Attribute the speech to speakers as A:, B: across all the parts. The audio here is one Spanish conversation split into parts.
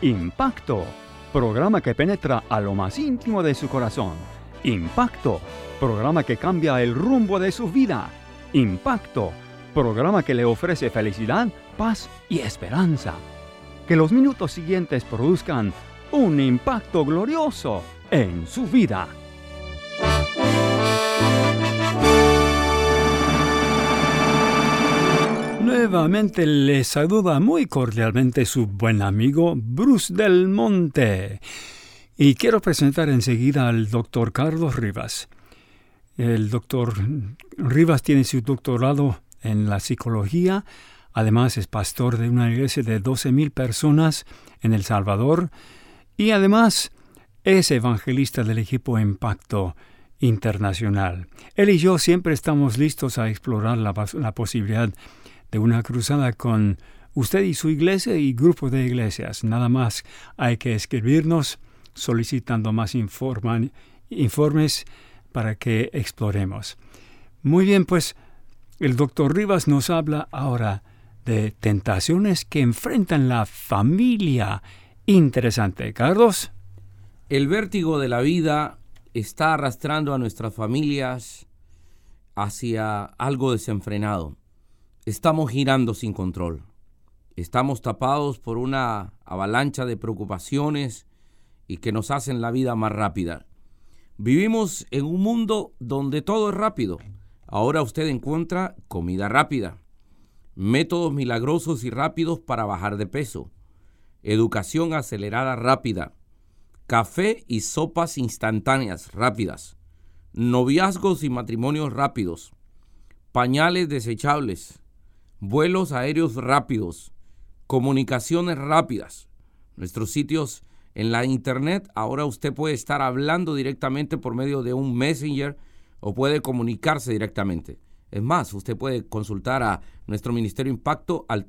A: Impacto, programa que penetra a lo más íntimo de su corazón. Impacto, programa que cambia el rumbo de su vida. Impacto, programa que le ofrece felicidad, paz y esperanza. Que los minutos siguientes produzcan un impacto glorioso en su vida. Nuevamente les saluda muy cordialmente su buen amigo Bruce Del Monte. Y quiero presentar enseguida al doctor Carlos Rivas. El doctor Rivas tiene su doctorado en la psicología. Además es pastor de una iglesia de 12,000 personas en El Salvador. Y además es evangelista del equipo Impacto Internacional. Él y yo siempre estamos listos a explorar la posibilidad de una cruzada con usted y su iglesia y grupo de iglesias. Nada más hay que escribirnos solicitando más informes para que exploremos. Muy bien, pues el doctor Rivas nos habla ahora de tentaciones que enfrentan la familia. Interesante. Carlos.
B: El vértigo de la vida está arrastrando a nuestras familias hacia algo desenfrenado. Estamos girando sin control. Estamos tapados por una avalancha de preocupaciones y que nos hacen la vida más rápida. Vivimos en un mundo donde todo es rápido. Ahora usted encuentra comida rápida, métodos milagrosos y rápidos para bajar de peso, educación acelerada rápida, café y sopas instantáneas rápidas, noviazgos y matrimonios rápidos, pañales desechables, vuelos aéreos rápidos, comunicaciones rápidas. Nuestros sitios en la internet, ahora usted puede estar hablando directamente por medio de un Messenger o puede comunicarse directamente. Es más, usted puede consultar a nuestro Ministerio Impacto al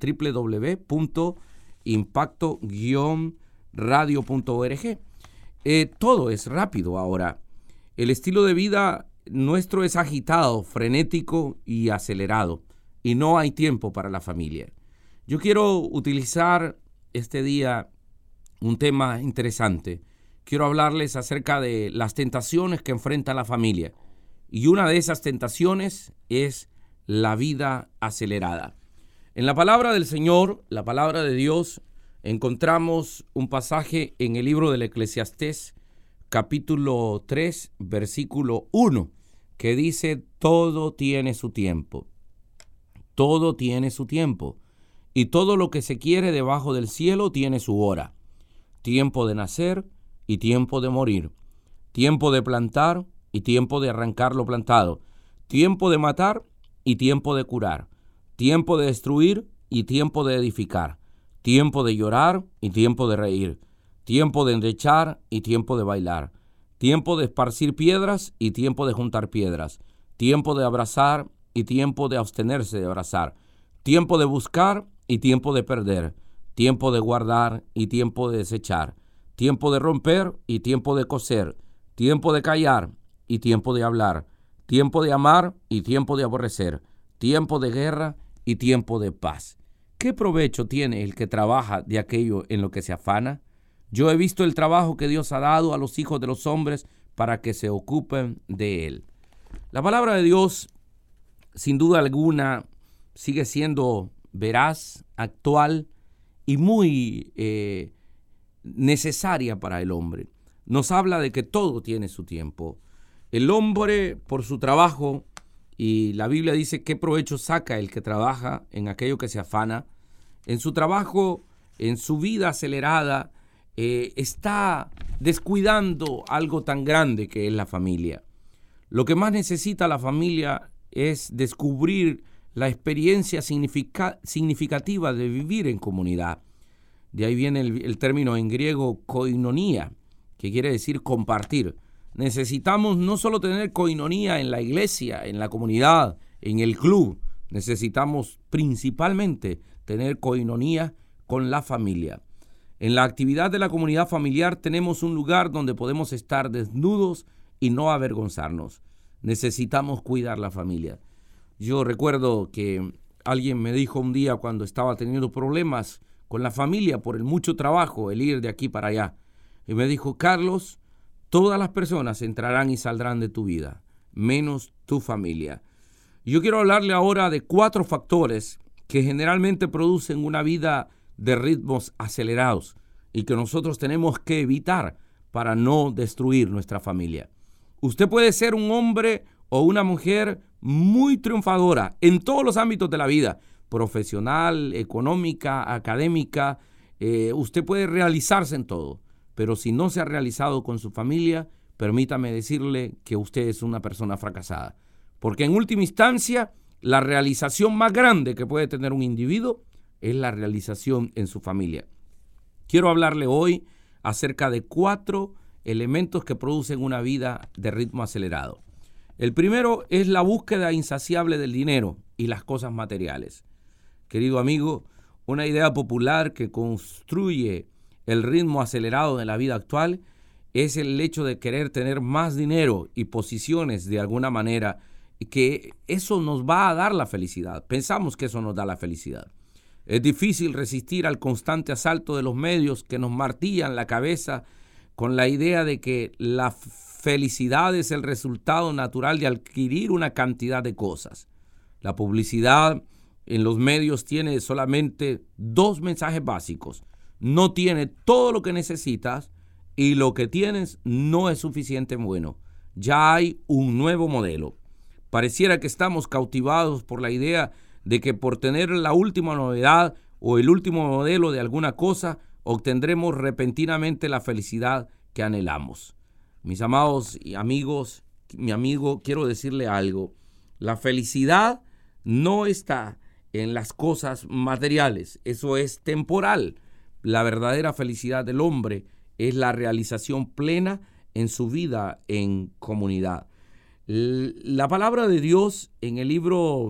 B: www.impacto-radio.org. Todo es rápido ahora. El estilo de vida nuestro es agitado, frenético y acelerado. Y no hay tiempo para la familia. Yo quiero utilizar este día un tema interesante. Quiero hablarles acerca de las tentaciones que enfrenta la familia. Y una de esas tentaciones es la vida acelerada. En la palabra del Señor, la palabra de Dios, encontramos un pasaje en el libro del Eclesiastés, capítulo 3, versículo 1, que dice: todo tiene su tiempo. Todo tiene su tiempo, y todo lo que se quiere debajo del cielo tiene su hora. Tiempo de nacer y tiempo de morir. Tiempo de plantar y tiempo de arrancar lo plantado. Tiempo de matar y tiempo de curar. Tiempo de destruir y tiempo de edificar. Tiempo de llorar y tiempo de reír. Tiempo de endechar y tiempo de bailar. Tiempo de esparcir piedras y tiempo de juntar piedras. Tiempo de abrazar y tiempo de abstenerse de abrazar, tiempo de buscar y tiempo de perder, tiempo de guardar y tiempo de desechar, tiempo de romper y tiempo de coser, tiempo de callar y tiempo de hablar, tiempo de amar y tiempo de aborrecer, tiempo de guerra y tiempo de paz. ¿Qué provecho tiene el que trabaja de aquello en lo que se afana? Yo he visto el trabajo que Dios ha dado a los hijos de los hombres para que se ocupen de él. La palabra de Dios, sin duda alguna, sigue siendo veraz, actual y muy necesaria para el hombre. Nos habla de que todo tiene su tiempo. El hombre, por su trabajo, y la Biblia dice qué provecho saca el que trabaja en aquello que se afana, en su trabajo, en su vida acelerada, está descuidando algo tan grande que es la familia. Lo que más necesita la familia es descubrir la experiencia significativa de vivir en comunidad. De ahí viene el término en griego koinonía, que quiere decir compartir. Necesitamos no solo tener koinonía en la iglesia, en la comunidad, en el club. Necesitamos principalmente tener koinonía con la familia. En la actividad de la comunidad familiar tenemos un lugar donde podemos estar desnudos y no avergonzarnos. Necesitamos cuidar la familia. Yo recuerdo que alguien me dijo un día cuando estaba teniendo problemas con la familia por el mucho trabajo, el ir de aquí para allá. Y me dijo, Carlos, todas las personas entrarán y saldrán de tu vida, menos tu familia. Yo quiero hablarle ahora de 4 factores que generalmente producen una vida de ritmos acelerados y que nosotros tenemos que evitar para no destruir nuestra familia. Usted puede ser un hombre o una mujer muy triunfadora en todos los ámbitos de la vida, profesional, económica, académica. Usted puede realizarse en todo, pero si no se ha realizado con su familia, permítame decirle que usted es una persona fracasada. Porque en última instancia, la realización más grande que puede tener un individuo es la realización en su familia. Quiero hablarle hoy acerca de 4 elementos que producen una vida de ritmo acelerado. El primero es la búsqueda insaciable del dinero y las cosas materiales. Querido amigo, una idea popular que construye el ritmo acelerado de la vida actual es el hecho de querer tener más dinero y posiciones de alguna manera, que eso nos va a dar la felicidad. Pensamos que eso nos da la felicidad. Es difícil resistir al constante asalto de los medios que nos martillan la cabeza con la idea de que la felicidad es el resultado natural de adquirir una cantidad de cosas. La publicidad en los medios tiene solamente 2 mensajes básicos. No tiene todo lo que necesitas y lo que tienes no es suficiente bueno. Ya hay un nuevo modelo. Pareciera que estamos cautivados por la idea de que por tener la última novedad o el último modelo de alguna cosa, obtendremos repentinamente la felicidad que anhelamos. Mis amados y amigos, mi amigo, quiero decirle algo. La felicidad no está en las cosas materiales. Eso es temporal. La verdadera felicidad del hombre es la realización plena en su vida en comunidad. La palabra de Dios en el libro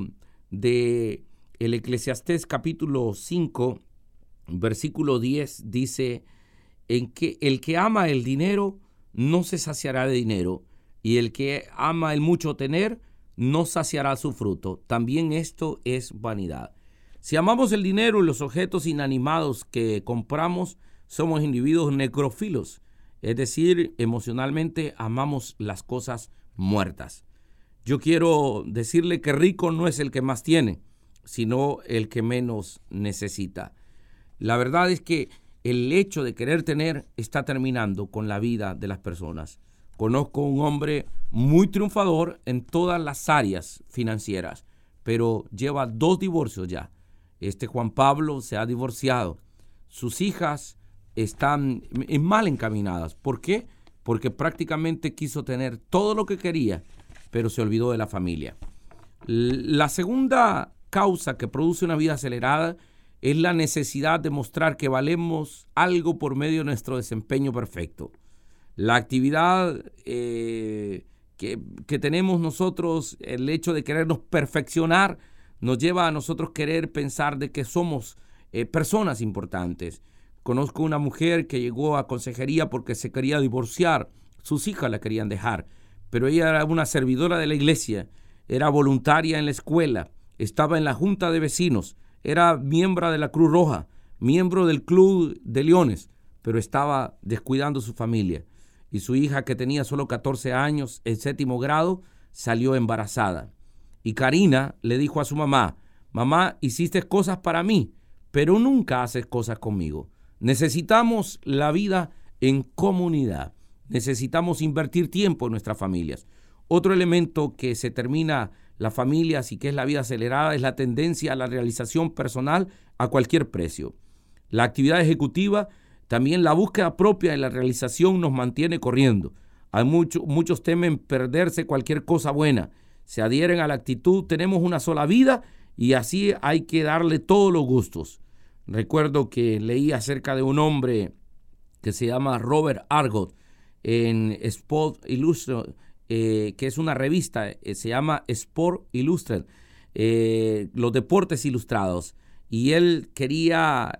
B: de el Eclesiastés capítulo 5, versículo 10 dice, en que el que ama el dinero no se saciará de dinero, y el que ama el mucho tener no saciará su fruto. También esto es vanidad. Si amamos el dinero y los objetos inanimados que compramos, somos individuos necrófilos, es decir, emocionalmente amamos las cosas muertas. Yo quiero decirle que rico no es el que más tiene, sino el que menos necesita. La verdad es que el hecho de querer tener está terminando con la vida de las personas. Conozco un hombre muy triunfador en todas las áreas financieras, pero lleva 2 divorcios ya. Juan Pablo se ha divorciado. Sus hijas están mal encaminadas. ¿Por qué? Porque prácticamente quiso tener todo lo que quería, pero se olvidó de la familia. La segunda causa que produce una vida acelerada es la necesidad de mostrar que valemos algo por medio de nuestro desempeño perfecto. La actividad que tenemos nosotros, el hecho de querernos perfeccionar, nos lleva a nosotros querer pensar de que somos personas importantes. Conozco una mujer que llegó a consejería porque se quería divorciar. Sus hijas la querían dejar, pero ella era una servidora de la iglesia, era voluntaria en la escuela, estaba en la junta de vecinos, era miembro de la Cruz Roja, miembro del Club de Leones, pero estaba descuidando su familia. Y su hija, que tenía solo 14 años, en 7º grado, salió embarazada. Y Karina le dijo a su mamá, mamá, hiciste cosas para mí, pero nunca haces cosas conmigo. Necesitamos la vida en comunidad. Necesitamos invertir tiempo en nuestras familias. Otro elemento que se termina las familias y que es la vida acelerada es la tendencia a la realización personal a cualquier precio. La actividad ejecutiva, también la búsqueda propia de la realización nos mantiene corriendo. Hay muchos temen perderse cualquier cosa buena. Se adhieren a la actitud, tenemos una sola vida y así hay que darle todos los gustos. Recuerdo que leí acerca de un hombre que se llama Robert Argot en Sport Illustrated, que es una revista, se llama Sport Illustrated, los deportes ilustrados, y él quería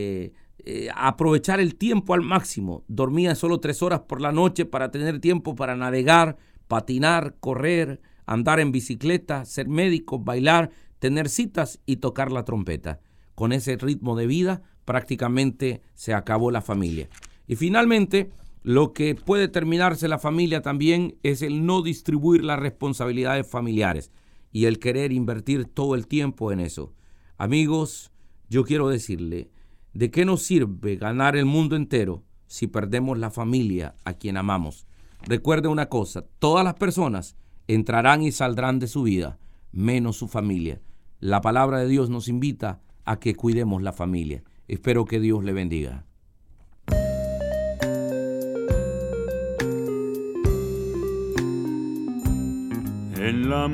B: aprovechar el tiempo al máximo. Dormía solo 3 horas por la noche para tener tiempo para navegar, patinar, correr, andar en bicicleta, ser médico, bailar, tener citas y tocar la trompeta. Con ese ritmo de vida prácticamente se acabó la familia. Y finalmente, lo que puede terminarse la familia también es el no distribuir las responsabilidades familiares y el querer invertir todo el tiempo en eso. Amigos, yo quiero decirle, ¿de qué nos sirve ganar el mundo entero si perdemos la familia a quien amamos? Recuerde una cosa, todas las personas entrarán y saldrán de su vida, menos su familia. La palabra de Dios nos invita a que cuidemos la familia. Espero que Dios le bendiga.
A: En la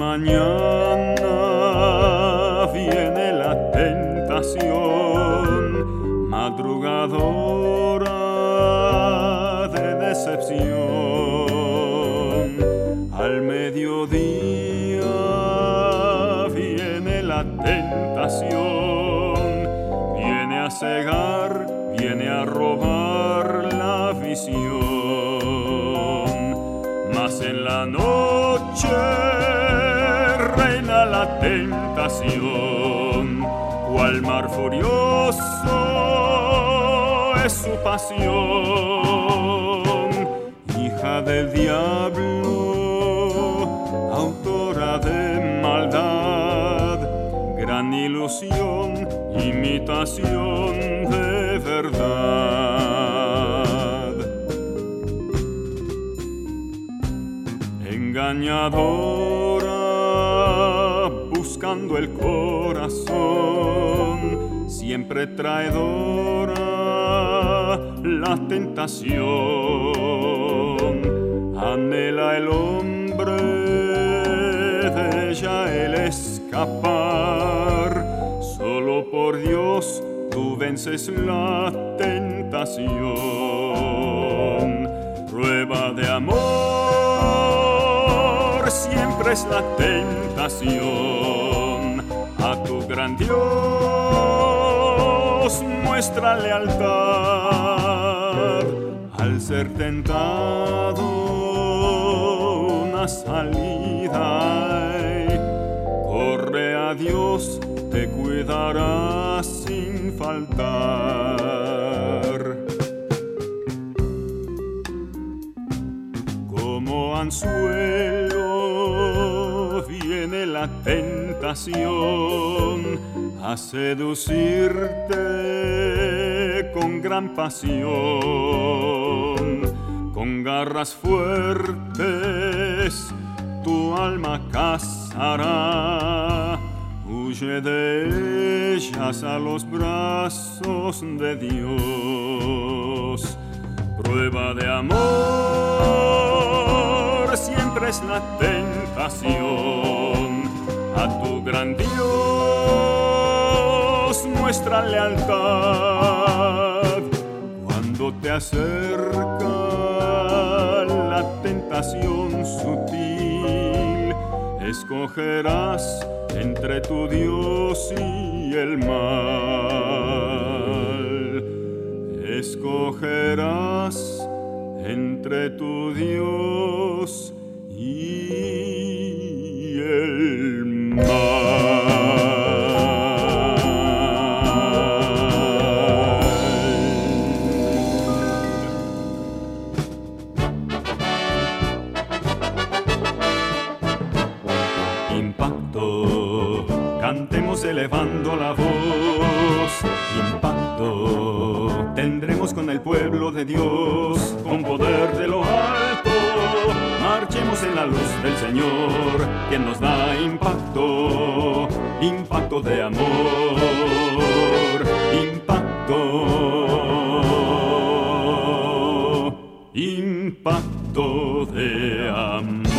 A: mañana viene la tentación, madrugadora de decepción. Al mediodía viene la tentación, viene a cegar, viene a robar la visión. Mas en la noche reina la tentación, cual mar furioso es su pasión. Hija del diablo, autora de maldad, gran ilusión, imitación de verdad. Engañadora, buscando el corazón, siempre traidora la tentación. Anhela el hombre de ella el escapar, solo por Dios tú vences la tentación. Prueba de amor siempre es la tentación. A tu gran Dios muestra lealtad. Al ser tentado una salida hay. Corre a Dios, te cuidará sin faltar. Como anzuelo viene la tentación a seducirte con gran pasión. Con garras fuertes tu alma cazará. Huye de ellas a los brazos de Dios. Prueba de amor siempre es la tentación. A tu gran Dios muestra lealtad. Cuando te acerca la tentación sutil, escogerás entre tu Dios y el mal. Escogerás entre tu Dios y el mal. Impacto, cantemos elevando la voz. Impacto, tendremos con el pueblo de Dios, con poder de lo alto. Marchemos en la luz del Señor, quien nos da impacto, impacto de amor, impacto, impacto de amor.